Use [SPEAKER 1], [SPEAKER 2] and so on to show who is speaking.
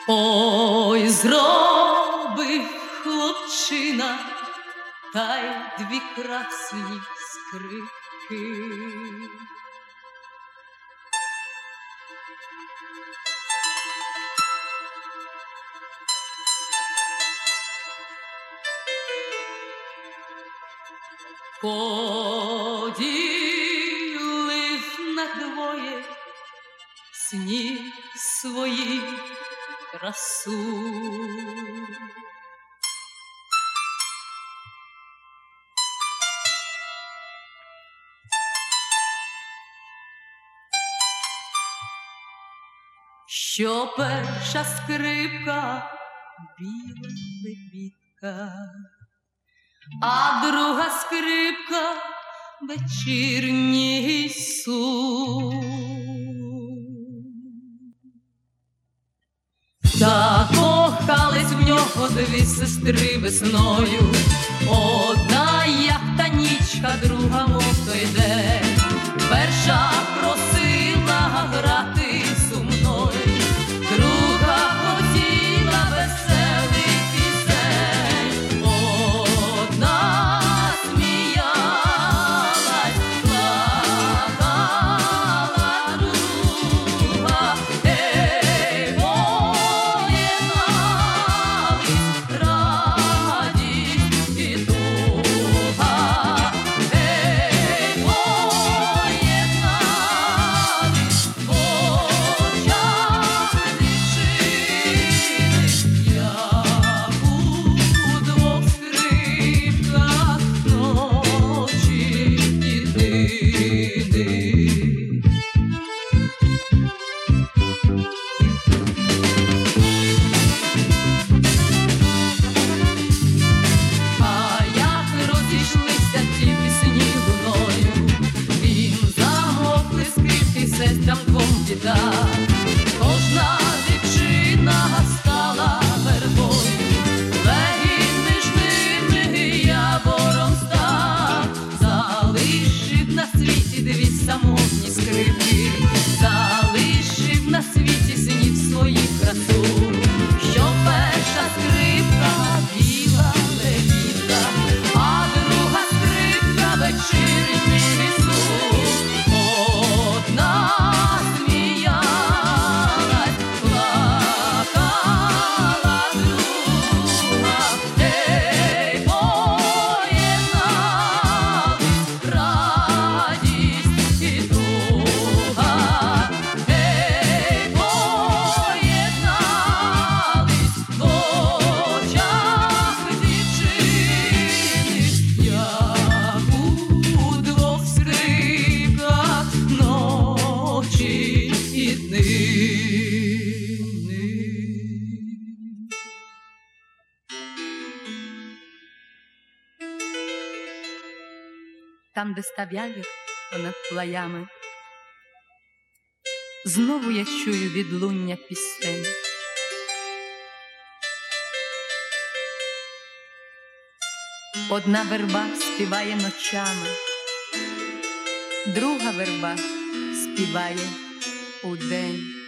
[SPEAKER 1] Ой, зробив хлопчина та й дві красні скрипки. Поділив надвоє сніг свої красу. Що перша скрипка біла лебідка, а друга скрипка вечірній сум. Та кохались в нього дві сестри весною, одна як та нічка, друга мов той день. Перша просила грати сумною, друга хотіла веселих пісень. Одна сміялась, плакала, друга поєднались радість і туга. Кожна дівчина стала вербою, легінь між ними явором став. Залишив на світі дві самотні скрипки, залишив на світі снів своїх красу. Що перша скрипка біла лебідка, а друга скрипка вечірній сум. Одна там, де став явір понад плаями, знову я чую відлуння пісень. Одна верба співає ночами, друга верба співає удень.